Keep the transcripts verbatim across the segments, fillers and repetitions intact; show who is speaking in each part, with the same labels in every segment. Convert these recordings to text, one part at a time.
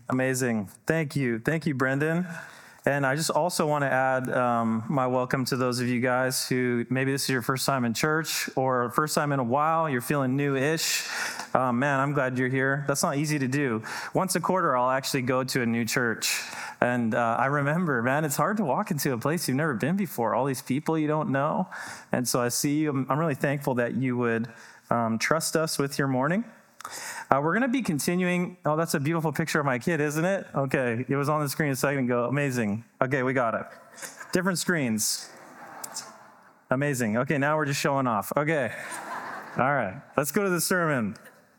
Speaker 1: Amazing. Thank you. Thank you, Brendan. And I just also want to add um, my welcome to those of you guys who maybe this is your first time in church or first time in a while, you're feeling new-ish. Uh, man, I'm glad you're here. That's not easy to do. Once a quarter, I'll actually go to a new church. And uh, I remember, man, it's hard to walk into a place you've never been before, all these people you don't know. And so I see you. I'm, I'm really thankful that you would um, trust us with your morning. Uh, we're going to be continuing. Oh, that's a beautiful picture of my kid, isn't it? Okay, it was on the screen a second ago. Amazing. Okay, we got it. Different screens. Amazing. Okay, now we're just showing off. Okay. All right, let's go to the sermon.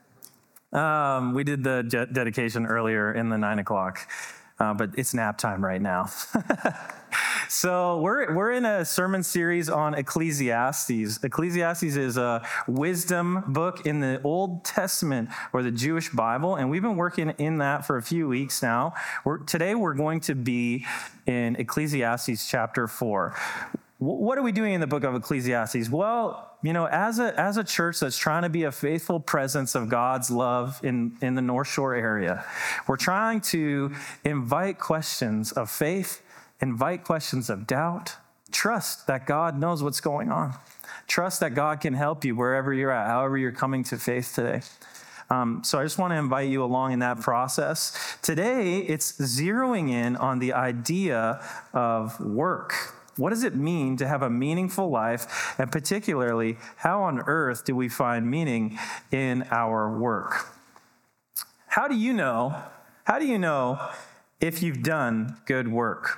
Speaker 1: Um, we did the de- dedication earlier in the nine o'clock, uh, but it's nap time right now. So we're we're in a sermon series on Ecclesiastes. Ecclesiastes is a wisdom book in the Old Testament or the Jewish Bible, and we've been working in that for a few weeks now. We're, today we're going to be in Ecclesiastes chapter four. What are we doing in the book of Ecclesiastes? Well, you know, as a as a church that's trying to be a faithful presence of God's love in, in the North Shore area, we're trying to invite questions of faith, invite questions of doubt, trust that God knows what's going on. Trust that God can help you wherever you're at, however you're coming to faith today. Um, so I just want to invite you along in that process. Today, it's zeroing in on the idea of work. What does it mean to have a meaningful life? And particularly, how on earth do we find meaning in our work? How do you know, how do you know if you've done good work?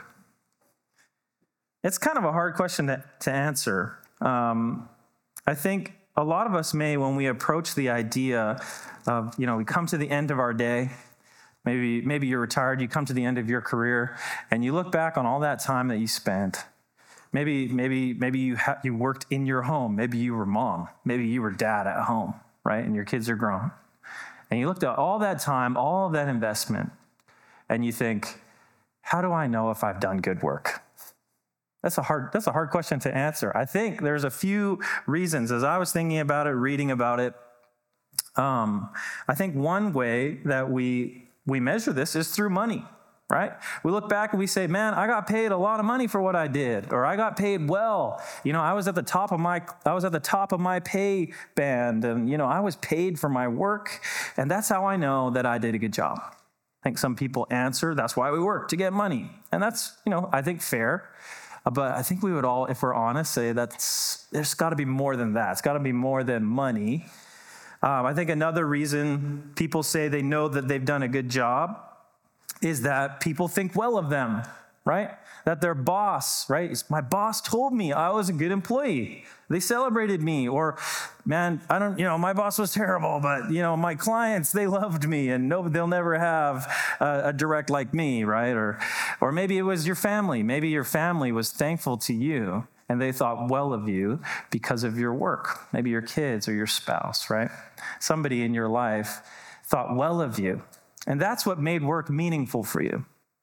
Speaker 1: It's kind of a hard question to, to answer. Um, I think a lot of us may, when we approach the idea of, you know, we come to the end of our day, maybe maybe you're retired, you come to the end of your career, and you look back on all that time that you spent. Maybe maybe maybe you ha- you worked in your home. Maybe you were mom. Maybe you were dad at home, right? And your kids are grown. And you looked at all that time, all of that investment, and you think, how do I know if I've done good work? That's a hard that's a hard question to answer. I think there's a few reasons. As I was thinking about it, reading about it, um, I think one way that we we measure this is through money, right? We look back and we say, man, I got paid a lot of money for what I did, or I got paid well. You know, I was at the top of my I was at the top of my pay band, and you know, I was paid for my work, and that's how I know that I did a good job. I think some people answer, that's why we work, to get money. And that's, you know, I think fair. But I think we would all, if we're honest, say that's there's got to be more than that. It's got to be more than money. Um, I think another reason people say they know that they've done a good job is that people think well of them, right? That their boss, right? My boss told me I was a good employee. They celebrated me. Or, man, I don't, you know, my boss was terrible, but, you know, my clients, they loved me, and no, they'll never have a, a direct like me, right? Or, or maybe it was your family. Maybe your family was thankful to you, and they thought well of you because of your work. Maybe your kids or your spouse, right? Somebody in your life thought well of you. And that's what made work meaningful for you.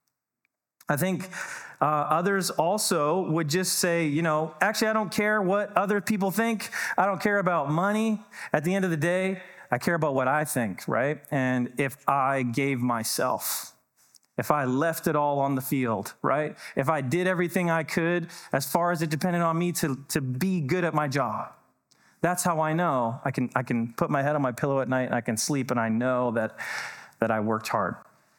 Speaker 1: I think uh, others also would just say, you know, actually, I don't care what other people think. I don't care about money. At the end of the day, I care about what I think, right? And if I gave myself, if I left it all on the field, right? If I did everything I could as far as it depended on me to, to be good at my job, that's how I know I can I can put my head on my pillow at night and I can sleep and I know that that I worked hard.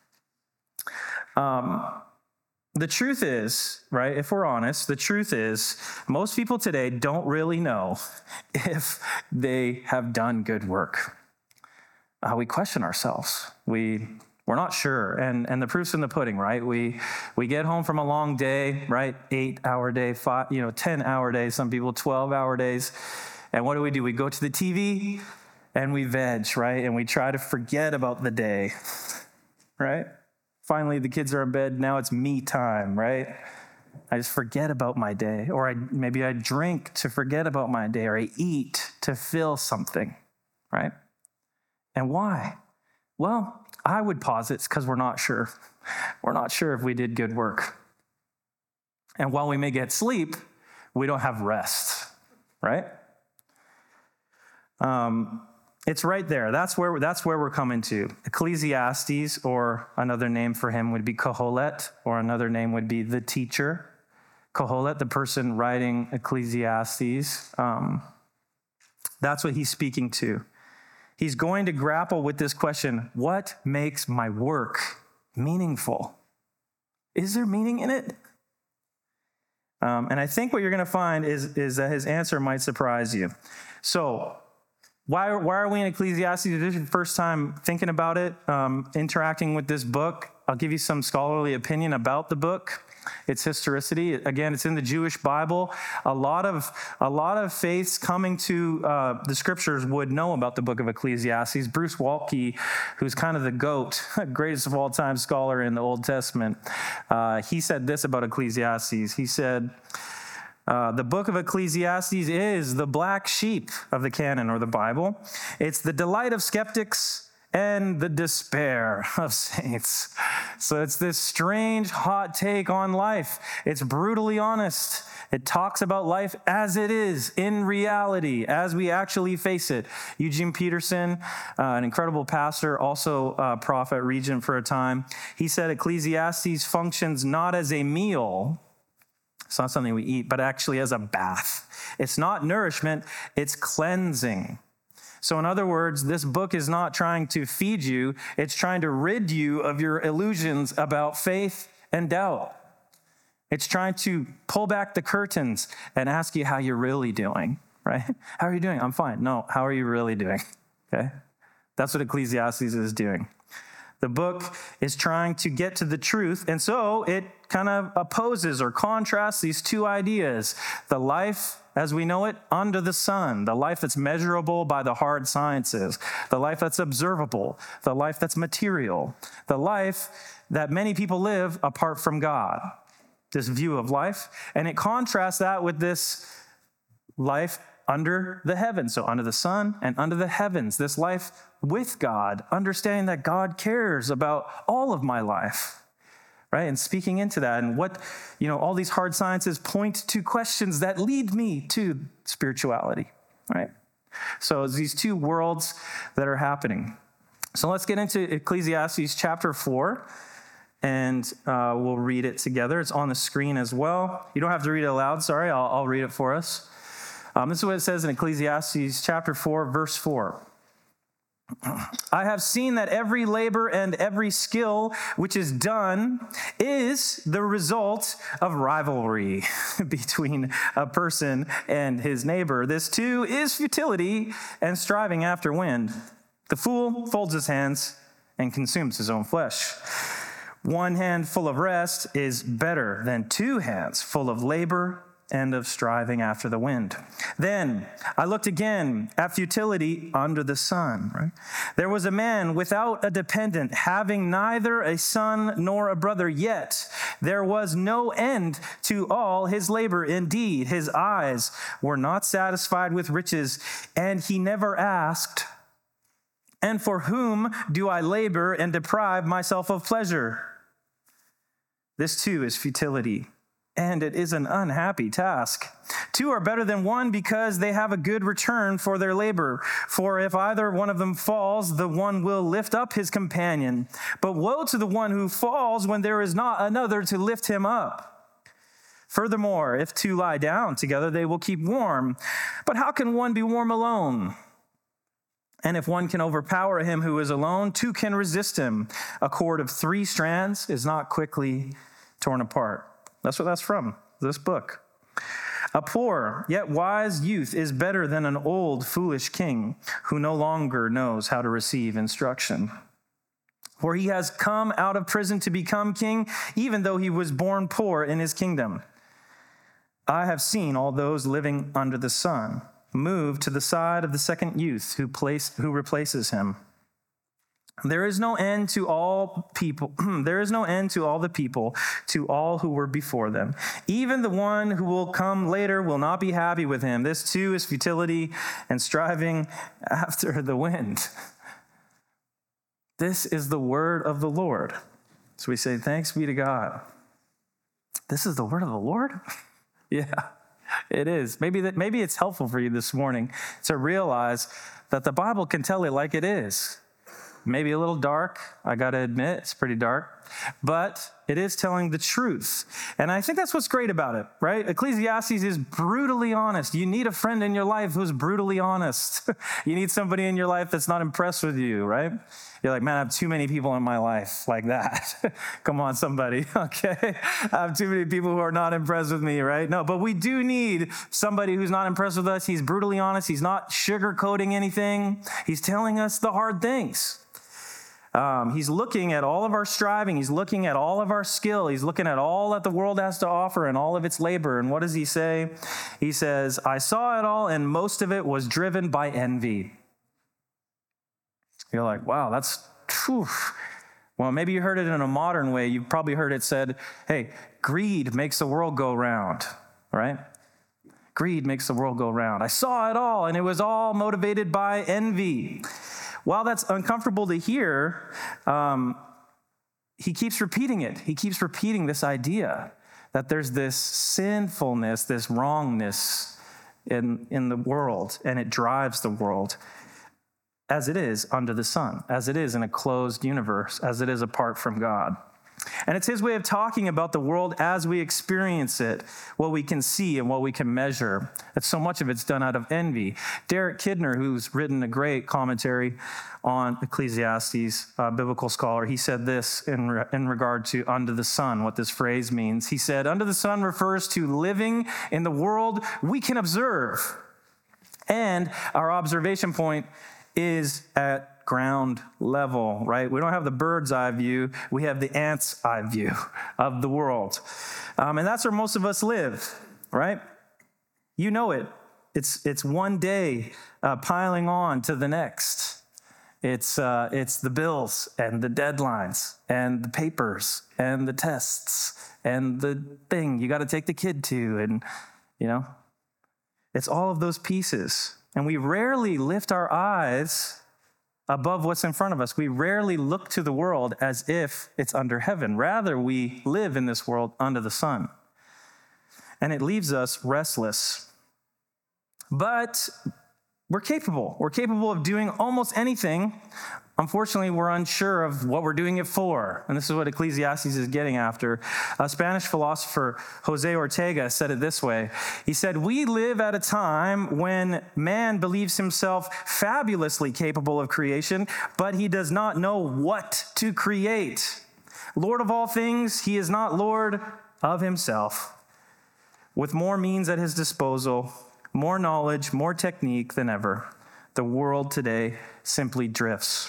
Speaker 1: Um, the truth is, right, if we're honest, the truth is most people today don't really know if they have done good work. Uh, we question ourselves. We, we're not sure. And, and the proof's in the pudding, right? We, we get home from a long day, right? Eight-hour day, five, you know, ten-hour days, some people twelve-hour days. And what do we do? We go to the T V and we veg, right? And we try to forget about the day, right? Finally, the kids are in bed. Now it's me time, right? I just forget about my day. Or I maybe I drink to forget about my day, or I eat to fill something, right? And why? Well, I would posit it's because we're not sure. We're not sure if we did good work. And while we may get sleep, we don't have rest, right? Um, It's right there. That's where, that's where we're coming to. Ecclesiastes, or another name for him would be Kohelet, or another name would be the teacher. Kohelet, the person writing Ecclesiastes, um, that's what he's speaking to. He's going to grapple with this question: what makes my work meaningful? Is there meaning in it? Um, and I think what you're going to find is, is that his answer might surprise you. So, Why, why are we in Ecclesiastes? This is your first time thinking about it, um, interacting with this book. I'll give you some scholarly opinion about the book, its historicity. Again, it's in the Jewish Bible. A lot of a lot of faiths coming to uh, the scriptures would know about the book of Ecclesiastes. Bruce Waltke, who's kind of the GOAT, greatest of all time scholar in the Old Testament, uh, he said this about Ecclesiastes. He said, Uh, the book of Ecclesiastes is the black sheep of the canon, or the Bible. It's the delight of skeptics and the despair of saints. So it's this strange, hot take on life. It's brutally honest. It talks about life as it is, in reality, as we actually face it. Eugene Peterson, uh, an incredible pastor, also a prophet, regent for a time, he said Ecclesiastes functions not as a meal. It's not something we eat, but actually as a bath. It's not nourishment, it's cleansing. So in other words, this book is not trying to feed you, it's trying to rid you of your illusions about faith and doubt. It's trying to pull back the curtains and ask you how you're really doing, right? How are you doing? I'm fine. No, how are you really doing? Okay? That's what Ecclesiastes is doing. The book is trying to get to the truth, and so it kind of opposes or contrasts these two ideas: the life as we know it under the sun, the life that's measurable by the hard sciences, the life that's observable, the life that's material, the life that many people live apart from God, this view of life. And it contrasts that with this life under the heavens, so under the sun and under the heavens, this life with God, understanding that God cares about all of my life, right? And speaking into that, and what, you know, all these hard sciences point to questions that lead me to spirituality, right? So it's these two worlds that are happening. So let's get into Ecclesiastes chapter four, and uh, we'll read it together. It's on the screen as well. You don't have to read it aloud, sorry, I'll, I'll read it for us. Um, this is what it says in Ecclesiastes chapter four, verse four. I have seen that every labor and every skill which is done is the result of rivalry between a person and his neighbor. This too is futility and striving after wind. The fool folds his hands and consumes his own flesh. One hand full of rest is better than two hands full of labor and of striving after the wind. Then I looked again at futility under the sun. Right? There was a man without a dependent, having neither a son nor a brother, yet there was no end to all his labor. Indeed, his eyes were not satisfied with riches, and he never asked, "And for whom do I labor and deprive myself of pleasure?" This too is futility, and it is an unhappy task. Two are better than one because they have a good return for their labor. For if either one of them falls, the one will lift up his companion. But woe to the one who falls when there is not another to lift him up. Furthermore, if two lie down together, they will keep warm. But how can one be warm alone? And if one can overpower him who is alone, two can resist him. A cord of three strands is not quickly torn apart. That's what that's from, this book. A poor yet wise youth is better than an old foolish king who no longer knows how to receive instruction. For he has come out of prison to become king, even though he was born poor in his kingdom. I have seen all those living under the sun move to the side of the second youth who place, who replaces him. There is no end to all people. There is no end to all the people, to all who were before them. Even the one who will come later will not be happy with him. This too is futility and striving after the wind. This is the word of the Lord. So we say, thanks be to God. This is the word of the Lord? Yeah. It is. Maybe that. Maybe it's helpful for you this morning to realize that the Bible can tell it like it is. Maybe a little dark, I got to admit, it's pretty dark, but it is telling the truth. And I think that's what's great about it, right? Ecclesiastes is brutally honest. You need a friend in your life who's brutally honest. You need somebody in your life that's not impressed with you, right? You're like, man, I have too many people in my life like that. Come on, somebody, okay? I have too many people who are not impressed with me, right? No, but we do need somebody who's not impressed with us. He's brutally honest. He's not sugarcoating anything. He's telling us the hard things. Um, he's looking at all of our striving. He's looking at all of our skill. He's looking at all that the world has to offer and all of its labor. And what does he say? He says, I saw it all, and most of it was driven by envy. You're like, wow, that's, whew. Well, maybe you heard it in a modern way. You've probably heard it said, hey, greed makes the world go round, right? Greed makes the world go round. I saw it all, and it was all motivated by envy. While that's uncomfortable to hear, um, he keeps repeating it. He keeps repeating this idea that there's this sinfulness, this wrongness in, in the world, and it drives the world as it is under the sun, as it is in a closed universe, as it is apart from God. And it's his way of talking about the world as we experience it, what we can see and what we can measure. That so much of it's done out of envy. Derek Kidner, who's written a great commentary on Ecclesiastes, a biblical scholar, he said this in, re- in regard to under the sun, what this phrase means. He said, under the sun refers to living in the world we can observe. And our observation point is at ground level, right? We don't have the bird's eye view. We have the ant's eye view of the world. Um, and that's where most of us live, right? You know it. It's it's one day uh, piling on to the next. It's uh, it's the bills and the deadlines and the papers and the tests and the thing you got to take the kid to, and you know, it's all of those pieces. And we rarely lift our eyes above what's in front of us. We rarely look to the world as if it's under heaven. Rather, we live in this world under the sun. And it leaves us restless. But we're capable. We're capable of doing almost anything. Unfortunately, we're unsure of what we're doing it for. And this is what Ecclesiastes is getting after. A Spanish philosopher, Jose Ortega, said it this way. He said, we live at a time when man believes himself fabulously capable of creation, but he does not know what to create. Lord of all things, he is not Lord of himself. With more means at his disposal, more knowledge, more technique than ever, the world today simply drifts.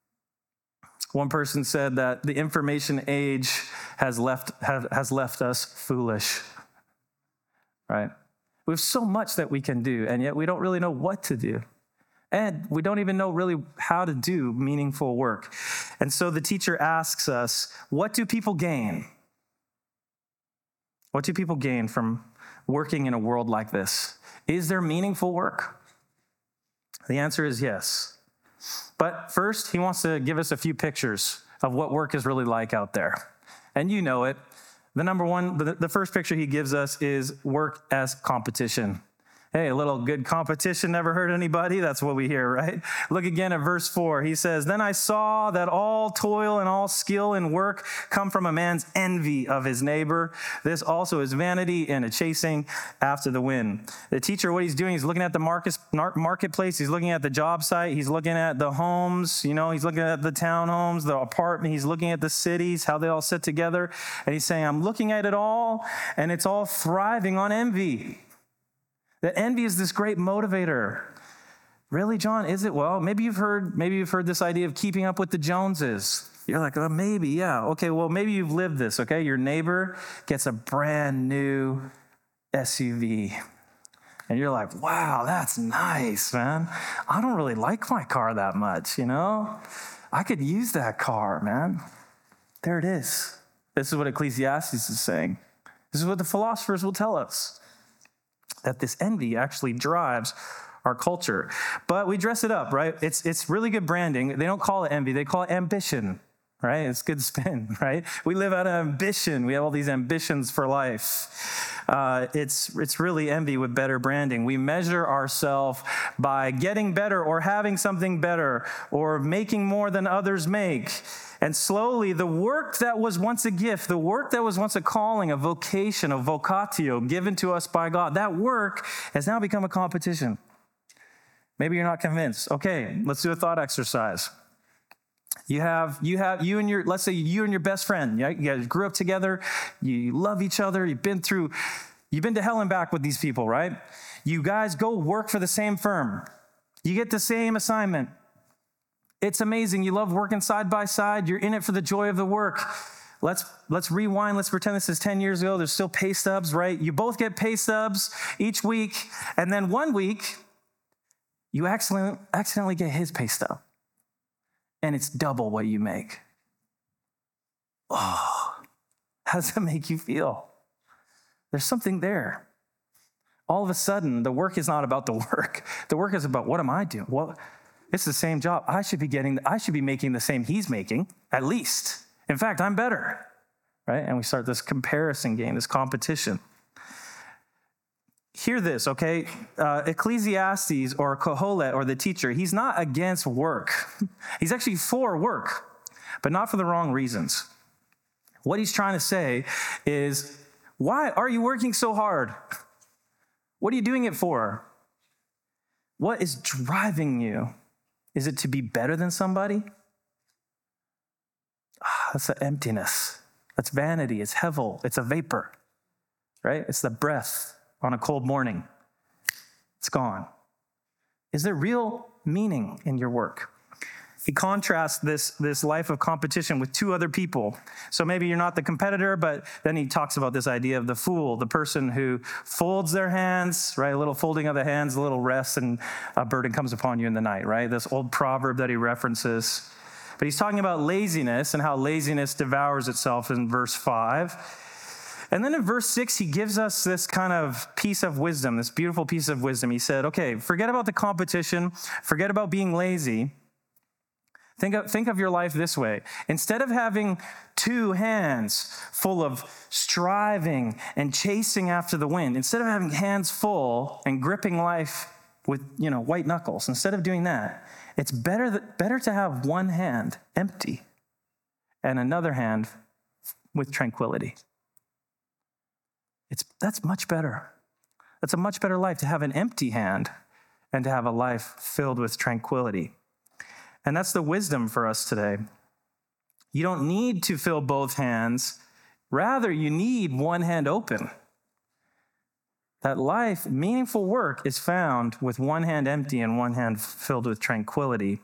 Speaker 1: One person said that the information age has left have, has left us foolish, right? We have so much that we can do, and yet we don't really know what to do. And we don't even know really how to do meaningful work. And so the teacher asks us, what do people gain? What do people gain from working in a world like this? Is there meaningful work? The answer is yes. But first, he wants to give us a few pictures of what work is really like out there. And you know it. The number one, the, the first picture he gives us is work as competition. Hey, a little good competition never hurt anybody. That's what we hear, right? Look again at verse four. He says, then I saw that all toil and all skill and work come from a man's envy of his neighbor. This also is vanity and a chasing after the wind. The teacher, what he's doing, he's looking at the market, marketplace. He's looking at the job site. He's looking at the homes. You know, he's looking at the townhomes, the apartment. He's looking at the cities, how they all sit together. And he's saying, I'm looking at it all, and it's all thriving on envy. That envy is this great motivator. Really, John, is it? Well, maybe you've heard, maybe you've heard this idea of keeping up with the Joneses. You're like, oh, maybe, yeah. Okay, well, maybe you've lived this, okay? Your neighbor gets a brand new S U V. And you're like, wow, that's nice, man. I don't really like my car that much, you know? I could use that car, man. There it is. This is what Ecclesiastes is saying. This is what the philosophers will tell us. That this envy actually drives our culture. But we dress it up, right? It's it's really good branding. They don't call it envy. They call it ambition. right? It's good spin, right? We live out of ambition. We have all these ambitions for life. Uh, it's it's really envy with better branding. We measure ourselves by getting better or having something better or making more than others make. And slowly, the work that was once a gift, the work that was once a calling, a vocation, a vocatio given to us by God, that work has now become a competition. Maybe you're not convinced. Okay, let's do a thought exercise. You have, you have, you and your, let's say you and your best friend, yeah, you guys grew up together, you love each other, you've been through, you've been to hell and back with these people, right? You guys go work for the same firm. You get the same assignment. It's amazing. You love working side by side. You're in it for the joy of the work. Let's let's rewind. Let's pretend this is ten years ago. There's still pay stubs, right? You both get pay stubs each week. And then one week, you accidentally, accidentally get his pay stub. And it's double what you make. Oh, how does that make you feel? There's something there. All of a sudden, the work is not about the work. The work is about, what am I doing? What? It's the same job. I should be getting, I should be making the same he's making, at least. In fact, I'm better, right? And we start this comparison game, this competition. Hear this, okay? Uh, Ecclesiastes or Kohelet or the teacher, he's not against work. He's actually for work, but not for the wrong reasons. What he's trying to say is, why are you working so hard? What are you doing it for? What is driving you? Is it to be better than somebody? Ah, that's an emptiness. That's vanity. It's hevel. It's a vapor, right? It's the breath on a cold morning. It's gone. Is there real meaning in your work? He contrasts this, this life of competition with two other people. So maybe you're not the competitor, but then he talks about this idea of the fool, the person who folds their hands, right? A little folding of the hands, a little rest, and a burden comes upon you in the night, right? This old proverb that he references. But he's talking about laziness and how laziness devours itself in verse five. And then in verse six, he gives us this kind of piece of wisdom, this beautiful piece of wisdom. He said, okay, forget about the competition, forget about being lazy. Think of, think of your life this way. Instead of having two hands full of striving and chasing after the wind, instead of having hands full and gripping life with, you know, white knuckles, instead of doing that, it's better, that, better to have one hand empty and another hand with tranquility. It's, that's much better. That's a much better life to have an empty hand and to have a life filled with tranquility. And that's the wisdom for us today. You don't need to fill both hands. Rather, you need one hand open. That life, meaningful work, is found with one hand empty and one hand filled with tranquility.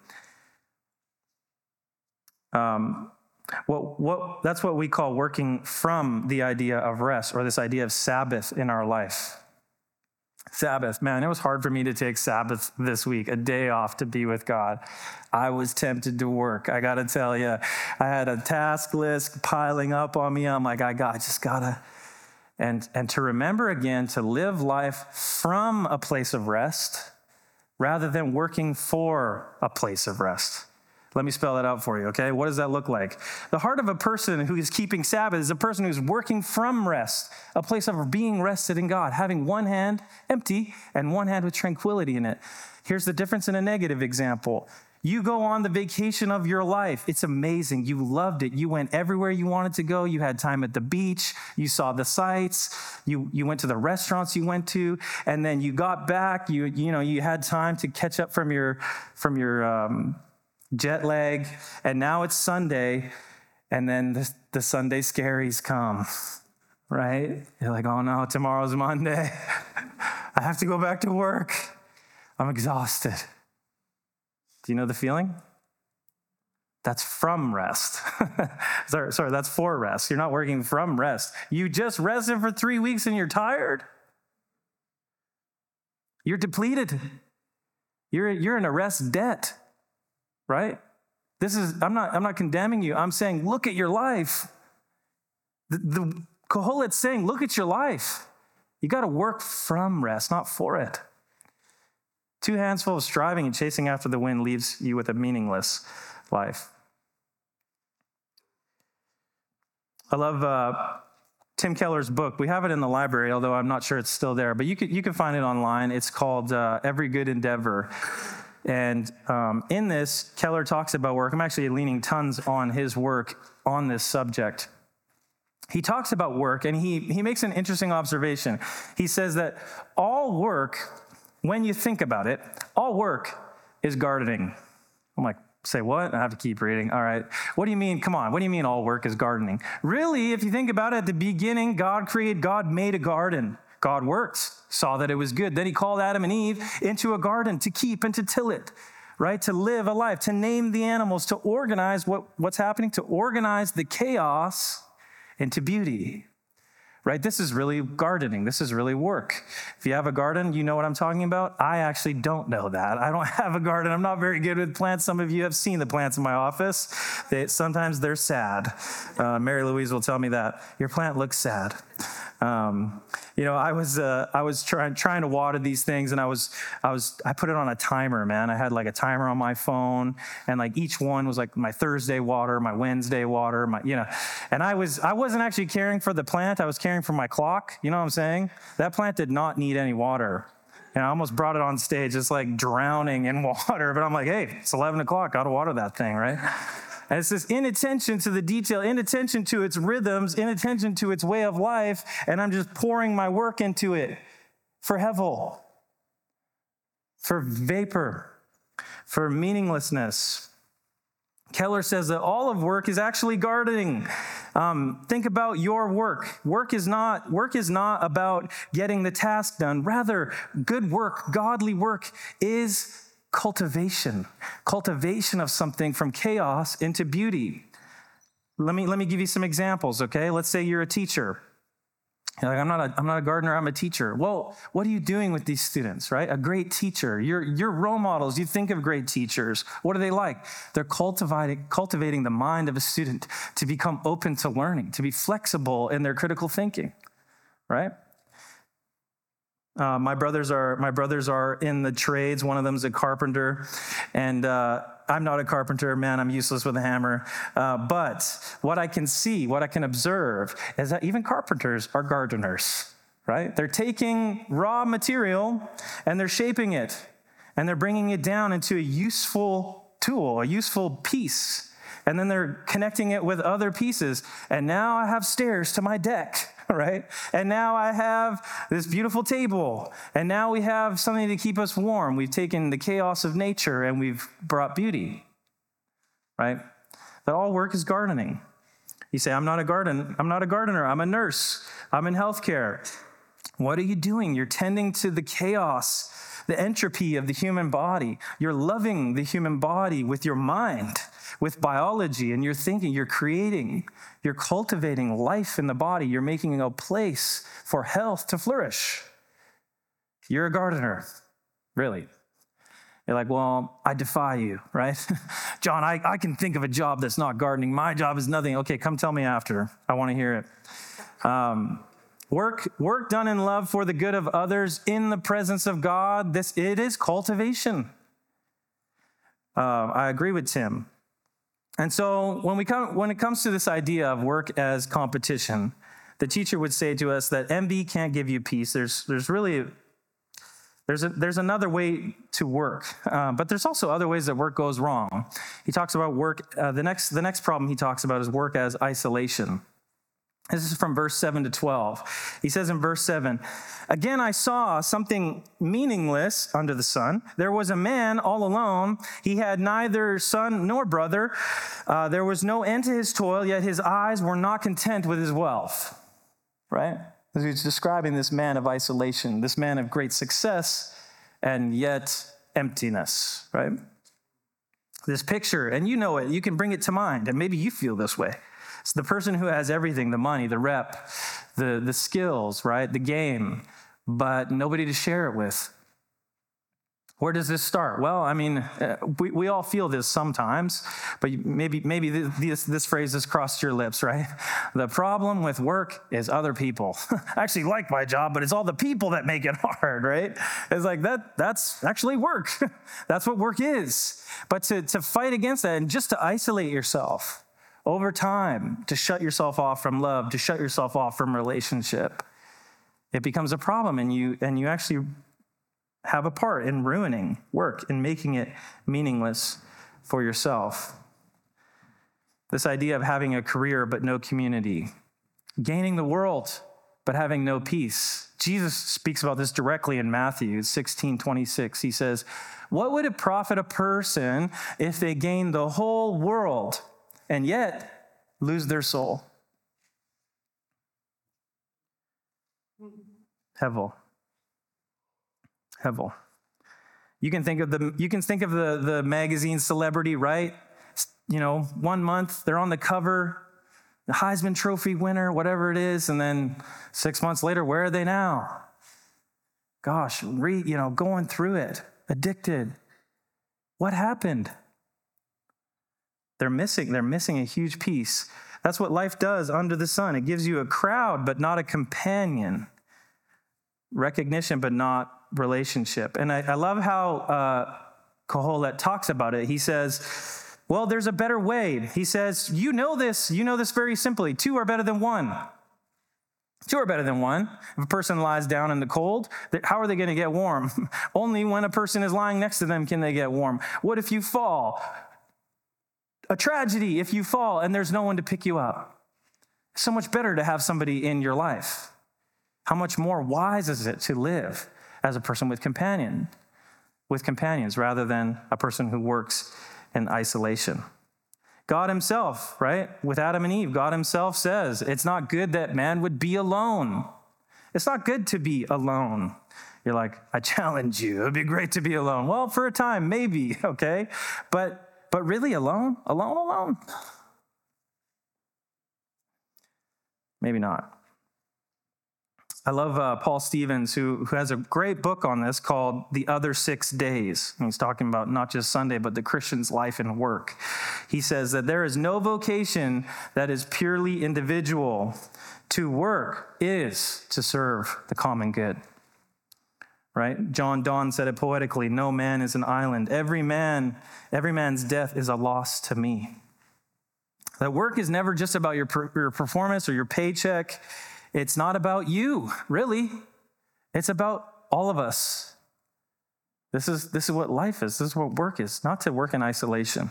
Speaker 1: Um, what, what, that's what we call working from the idea of rest, or this idea of Sabbath in our life. Sabbath, man, it was hard for me to take Sabbath this week, a day off to be with God. I was tempted to work. I got to tell you, I had a task list piling up on me. I'm like, I got, I just gotta, and and to remember again to live life from a place of rest rather than working for a place of rest. Let me spell that out for you, okay? What does that look like? The heart of a person who is keeping Sabbath is a person who's working from rest, a place of being rested in God, having one hand empty and one hand with tranquility in it. Here's the difference in a negative example. You go on the vacation of your life. It's amazing. You loved it. You went everywhere you wanted to go. You had time at the beach. You saw the sights. You you went to the restaurants you went to, and then you got back. You you know you had time to catch up from your from your um, jet lag, and now it's Sunday, and then the, the Sunday scaries come, right? You're like, oh no, tomorrow's Monday. I have to go back to work. I'm exhausted. Do you know the feeling? That's from rest. sorry, sorry, that's for rest. You're not working from rest. You just rested for three weeks and you're tired. You're depleted. You're, you're in a rest debt. Right? This is, I'm not, I'm not condemning you. I'm saying, look at your life. The, the Kohelet's saying, look at your life. You got to work from rest, not for it. Two hands full of striving and chasing after the wind leaves you with a meaningless life. I love uh, Tim Keller's book. We have it in the library, although I'm not sure it's still there. But you can you can find it online. It's called uh, Every Good Endeavor. And um, in this, Keller talks about work. I'm actually leaning tons on his work on this subject. He talks about work, and he he makes an interesting observation. He says that all work, when you think about it, all work is gardening. I'm like, say what? I have to keep reading. All right. What do you mean? Come on. What do you mean all work is gardening? Really, if you think about it, at the beginning, God created, God made a garden. God worked, saw that it was good. Then he called Adam and Eve into a garden to keep and to till it, right? To live a life, to name the animals, to organize what, what's happening, to organize the chaos into beauty. Right? This is really gardening. This is really work. If you have a garden, you know what I'm talking about. I actually don't know that. I don't have a garden. I'm not very good with plants. Some of you have seen the plants in my office. They, sometimes they're sad. Uh, Mary Louise will tell me that. Your plant looks sad. Um, you know, I was uh, I was trying trying to water these things, and I was I was I put it on a timer, man. I had like a timer on my phone, and like each one was like my Thursday water, my Wednesday water, my you know, and I was I wasn't actually caring for the plant. I was caring for my clock. You know what I'm saying? That plant did not need any water. And I almost brought it on stage, it's like drowning in water. But I'm like, hey, it's eleven o'clock. Got to water that thing, right? And it's this inattention to the detail, inattention to its rhythms, inattention to its way of life, and I'm just pouring my work into it for hevel, for vapor, for meaninglessness. Keller says that all of work is actually gardening. Um, think about your work. Work is not work is not about getting the task done. Rather, good work, godly work, is cultivation, cultivation of something from chaos into beauty. Let me let me give you some examples, okay? Let's say you're a teacher. You're like, I'm not a I'm not a gardener, I'm a teacher. Well, what are you doing with these students, right? A great teacher. You're you're role models. You think of great teachers. What are they like? They're cultivating cultivating the mind of a student to become open to learning, to be flexible in their critical thinking, right? Uh, my brothers are my brothers are in the trades. One of them is a carpenter, and uh, I'm not a carpenter. Man, I'm useless with a hammer. Uh, but what I can see, what I can observe, is that even carpenters are gardeners, right? They're taking raw material and they're shaping it, and they're bringing it down into a useful tool, a useful piece, and then they're connecting it with other pieces. And now I have stairs to my deck. Right? And now I have this beautiful table. And now we have something to keep us warm. We've taken the chaos of nature and we've brought beauty. Right? That all work is gardening. You say, I'm not a garden, I'm not a gardener, I'm a nurse, I'm in healthcare. What are you doing? You're tending to the chaos, the entropy of the human body. You're loving the human body with your mind, with biology, and you're thinking, you're creating, you're cultivating life in the body. You're making a place for health to flourish. You're a gardener, really. You're like, well, I defy you, right? John, I, I can think of a job that's not gardening. My job is nothing. Okay, come tell me after. I want to hear it. Um, work, work done in love for the good of others in the presence of God. This it is cultivation. Uh, I agree with Tim. And so when we come, when it comes to this idea of work as competition, the teacher would say to us that envy can't give you peace. There's, there's really, there's a, there's another way to work, uh, but there's also other ways that work goes wrong. He talks about work. Uh, the next, the next problem he talks about is work as isolation. This is from verse seven to twelve. He says in verse seven, again, I saw something meaningless under the sun. There was a man all alone. He had neither son nor brother. Uh, there was no end to his toil, yet his eyes were not content with his wealth. Right? As he's describing this man of isolation, this man of great success, and yet emptiness. Right? This picture, and you know it, you can bring it to mind, and maybe you feel this way. It's the person who has everything, the money, the rep, the, the skills, right? The game, but nobody to share it with. Where does this start? Well, I mean, uh, we, we all feel this sometimes, but maybe maybe this, this phrase has crossed your lips, right? The problem with work is other people. I actually like my job, but it's all the people that make it hard, right? It's like that. That's actually work. That's what work is. But to, to fight against that and just to isolate yourself, over time to shut yourself off from love, to shut yourself off from relationship, it becomes a problem, and you and you actually have a part in ruining work and making it meaningless for yourself. This idea of having a career but no community, gaining the world but having no peace. Jesus speaks about this directly in Matthew sixteen twenty-six. He says, "What would it profit a person if they gain the whole world and yet lose their soul?" Hevel. Hevel. You can think of the you can think of the, the magazine Celebrity, right? You know, one month they're on the cover, the Heisman Trophy winner, whatever it is, and then six months later, where are they now? Gosh, re, you know, going through it, addicted. What happened? They're missing, they're missing a huge piece. That's what life does under the sun. It gives you a crowd, but not a companion. Recognition, but not relationship. And I, I love how uh, Kohelet talks about it. He says, well, there's a better way. He says, you know this, you know this very simply. Two are better than one. Two are better than one. If a person lies down in the cold, how are they going to get warm? Only when a person is lying next to them can they get warm. What if you fall? A tragedy if you fall and there's no one to pick you up. It's so much better to have somebody in your life. How much more wise is it to live as a person with companion, with companions rather than a person who works in isolation? God himself, right? With Adam and Eve, God himself says, it's not good that man would be alone. It's not good to be alone. You're like, I challenge you. It'd be great to be alone. Well, for a time, maybe, okay? But but really alone? Alone, alone? Maybe not. I love uh, Paul Stevens, who, who has a great book on this called The Other Six Days. And he's talking about not just Sunday, but the Christian's life and work. He says that there is no vocation that is purely individual. To work is to serve the common good. Right? John Donne said it poetically, no man is an island. Every man, every man's death is a loss to me. That work is never just about your, per, your performance or your paycheck. It's not about you, really. It's about all of us. This is, this is what life is. This is what work is, not to work in isolation.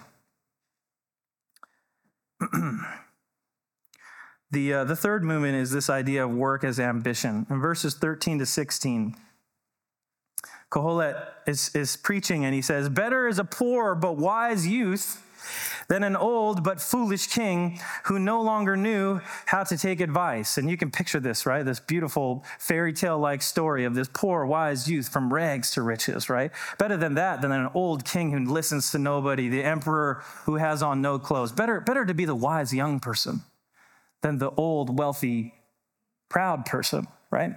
Speaker 1: the, uh, the third movement is this idea of work as ambition. In verses thirteen to sixteen, Kohelet is, is preaching and he says, better is a poor but wise youth than an old but foolish king who no longer knew how to take advice. And you can picture this, right? This beautiful fairy tale-like story of this poor, wise youth from rags to riches, right? Better than that, than an old king who listens to nobody, the emperor who has on no clothes. Better, better to be the wise young person than the old, wealthy, proud person, right?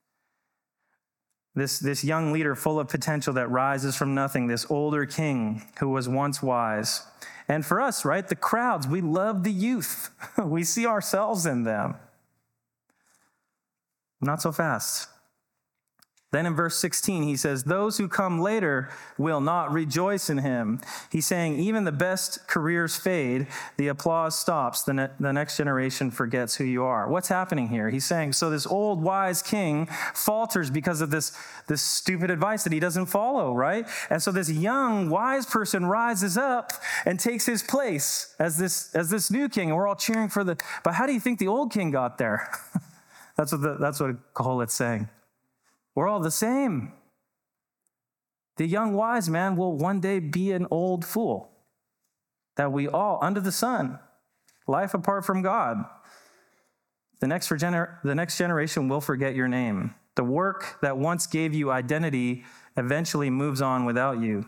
Speaker 1: This, this young leader full of potential that rises from nothing, this older king who was once wise. And for us, right, the crowds, we love the youth. We see ourselves in them. Not so fast. Then in verse sixteen, he says, those who come later will not rejoice in him. He's saying, even the best careers fade, the applause stops, the, ne- the next generation forgets who you are. What's happening here? He's saying, so this old wise king falters because of this, this stupid advice that he doesn't follow, right? And so this young wise person rises up and takes his place as this, as this new king, and we're all cheering for the, but how do you think the old king got there? that's what the, that's what Kohelet's saying. We're all the same. The young wise man will one day be an old fool. That we all, under the sun, life apart from God, the next, gener- the next generation will forget your name. The work that once gave you identity eventually moves on without you.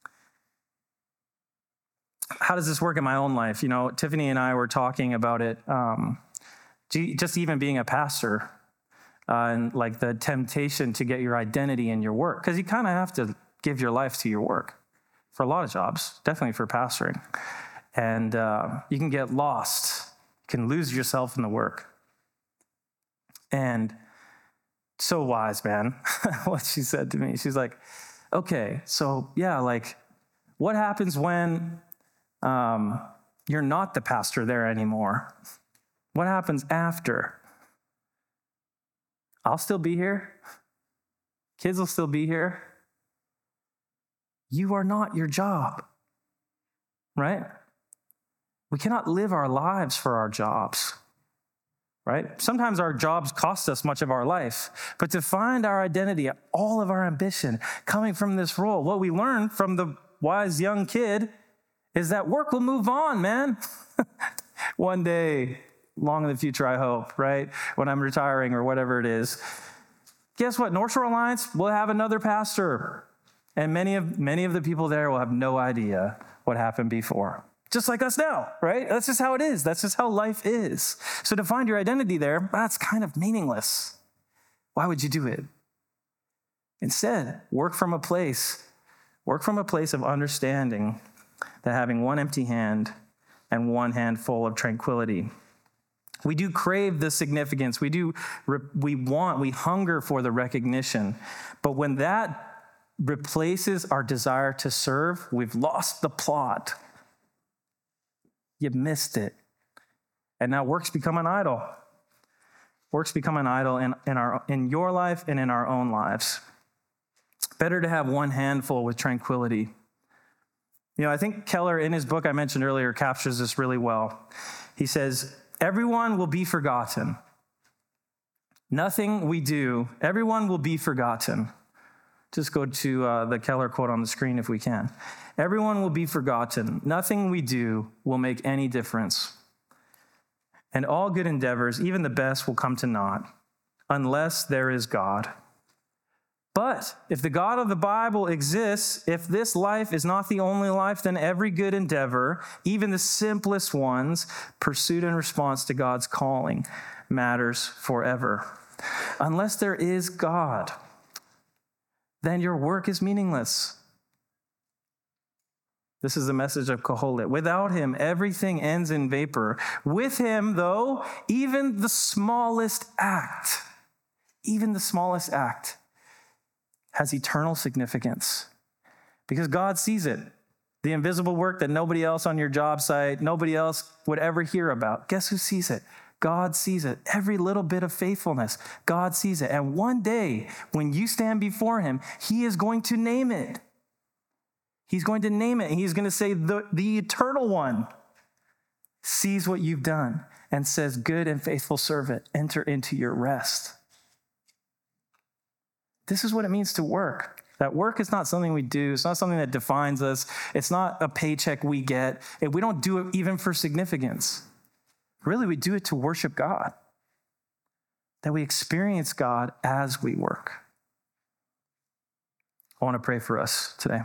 Speaker 1: How does this work in my own life? You know, Tiffany and I were talking about it, um, just even being a pastor. Uh, and like the temptation to get your identity in your work. Because you kind of have to give your life to your work for a lot of jobs, definitely for pastoring. And uh, you can get lost. You can lose yourself in the work. And so wise, man, what she said to me. She's like, okay, so yeah, like what happens when um, you're not the pastor there anymore? What happens after? I'll still be here. Kids will still be here. You are not your job, right? We cannot live our lives for our jobs, right? Sometimes our jobs cost us much of our life, but to find our identity, all of our ambition coming from this role, what we learn from the wise young kid is that work will move on, man. One day, long in the future, I hope, right? When I'm retiring or whatever it is. Guess what? North Shore Alliance will have another pastor. And many of many of the people there will have no idea what happened before. Just like us now, right? That's just how it is. That's just how life is. So to find your identity there, that's kind of meaningless. Why would you do it? Instead, work from a place, work from a place of understanding that having one empty hand and one hand full of tranquility. We do crave the significance. We do, we want, we hunger for the recognition. But when that replaces our desire to serve, we've lost the plot. You missed it. And now work's become an idol. Work's become an idol in, in, our, in your life and in our own lives. Better to have one handful with tranquility. You know, I think Keller, in his book I mentioned earlier, captures this really well. He says, everyone will be forgotten. Nothing we do, everyone will be forgotten. Just go to uh, the Keller quote on the screen if we can. Everyone will be forgotten. Nothing we do will make any difference. And all good endeavors, even the best, will come to naught unless there is God. But if the God of the Bible exists, if this life is not the only life, then every good endeavor, even the simplest ones, pursued in response to God's calling, matters forever. Unless there is God, then your work is meaningless. This is the message of Kohelet. Without him, everything ends in vapor. With him, though, even the smallest act, even the smallest act has eternal significance because God sees it. The invisible work that nobody else on your job site, nobody else would ever hear about. Guess who sees it? God sees it. Every little bit of faithfulness, God sees it. And one day, when you stand before him, he is going to name it. He's going to name it. And he's going to say, the, the eternal one sees what you've done and says, good and faithful servant, enter into your rest. This is what it means to work. That work is not something we do. It's not something that defines us. It's not a paycheck we get. We don't do it even for significance. Really, we do it to worship God. That we experience God as we work. I want to pray for us today.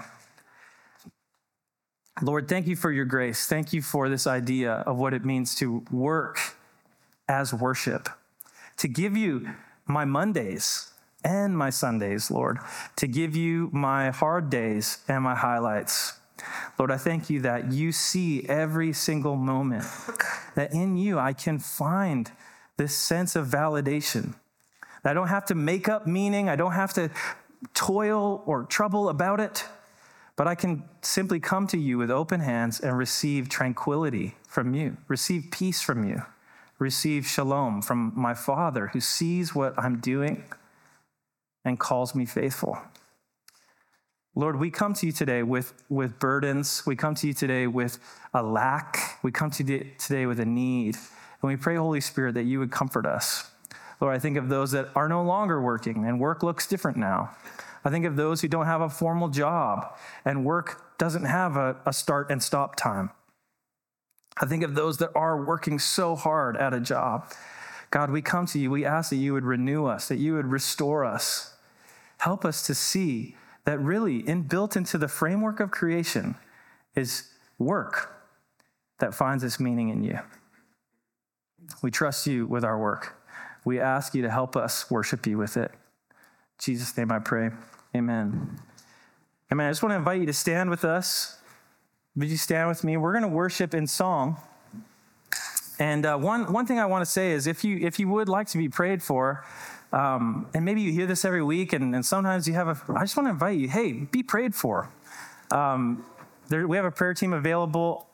Speaker 1: Lord, thank you for your grace. Thank you for this idea of what it means to work as worship. To give you my Mondays and my Sundays, Lord. To give you my hard days and my highlights. Lord, I thank you that you see every single moment, that in you I can find this sense of validation. That I don't have to make up meaning, I don't have to toil or trouble about it, but I can simply come to you with open hands and receive tranquility from you, receive peace from you, receive shalom from my Father who sees what I'm doing and calls me faithful. Lord, we come to you today with, with burdens. We come to you today with a lack. We come to you today with a need. And we pray, Holy Spirit, that you would comfort us. Lord, I think of those that are no longer working and work looks different now. I think of those who don't have a formal job and work doesn't have a, a start and stop time. I think of those that are working so hard at a job. God, we come to you. We ask that you would renew us, that you would restore us. Help us to see that really inbuilt into the framework of creation is work that finds its meaning in you. We trust you with our work. We ask you to help us worship you with it. In Jesus' name I pray. Amen. Amen. I just want to invite you to stand with us. Would you stand with me? We're going to worship in song. And uh, one one thing I want to say is if you if you would like to be prayed for, um, and maybe you hear this every week, and, and sometimes you have a, I just want to invite you, hey, be prayed for. Um, there, we have a prayer team available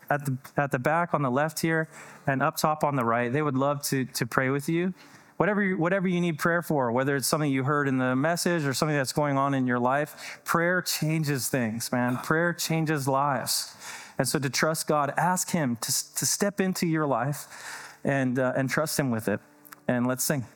Speaker 1: at the at the back on the left here and up top on the right. They would love to to pray with you. Whatever you, whatever you need prayer for, whether it's something you heard in the message or something that's going on in your life, prayer changes things, man. Prayer changes lives. And so to trust God, ask him to, to step into your life and uh, and trust him with it. And let's sing.